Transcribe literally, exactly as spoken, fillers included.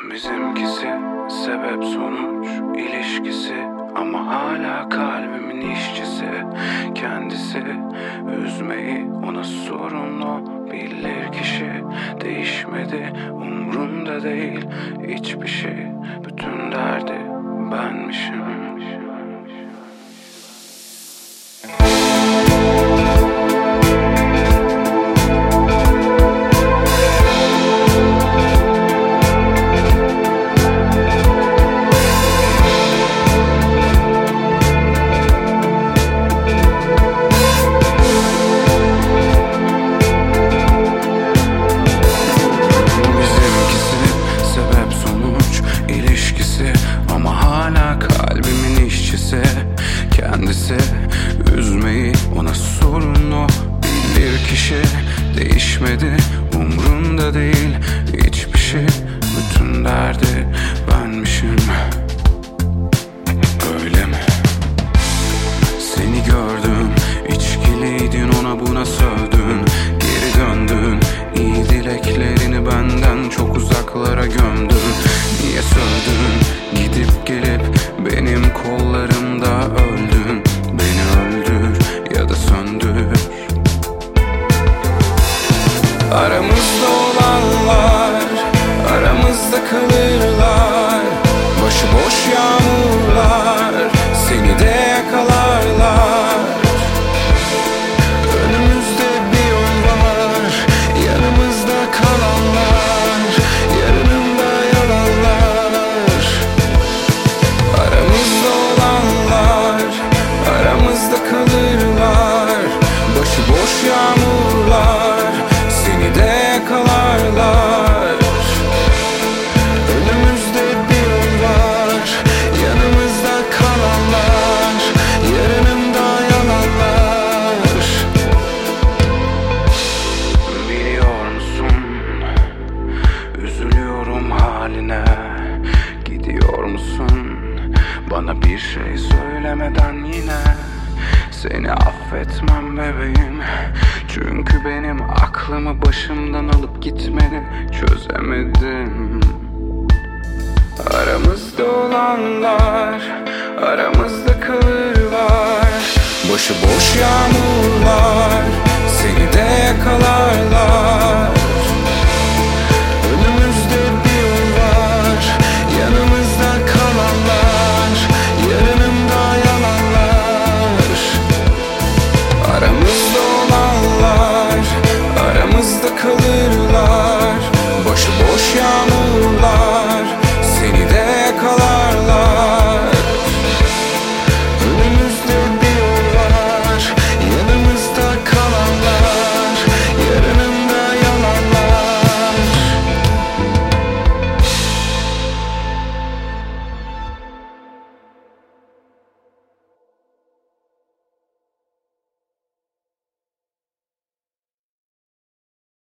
Bizimkisi sebep sonuç ilişkisi, ama hala kalbimin işçisi. Kendisi üzmeyi ona sorumlu bilir kişi. Değişmedi, umrumda değil hiçbir şey. Bütün derdi benmişim. Kendisi üzmeyi ona sorumlu bilir kişi. Değişmedi, umrunda değil hiçbir şey. Bütün derdi benmişim. Öyle mi? Seni gördüm, içkiliydin, ona buna sövdün. Geri döndün, iyi dileklerini benden çok uzaklara gömdün. Niye sövdün? Gidip gelip benim kollarımda öldün. Beni öldür ya da söndür. Aramızda olanlar aramızda kalırlar. Başıboş yağmurlar seni de yakalarlar. Önümüzde bir yol var, yanımızda kalanlar, yarınında yalanlar. Aramızda olanlar aramızda kalırlar. Başıboş yağmurlar seni de yakalarlar. Önümüzde bir yol var, yanımızda kalanlar, yarınında yalanlar. Biliyor musun, üzülüyorum haline. Gidiyor musun bana bir şey söylemeden yine? Seni affetmem bebeğim, çünkü benim aklımı başımdan alıp gitmeni çözemedim. Aramızda olanlar aramızda kalırlar. Başıboş yağmurlar seni de yakalar.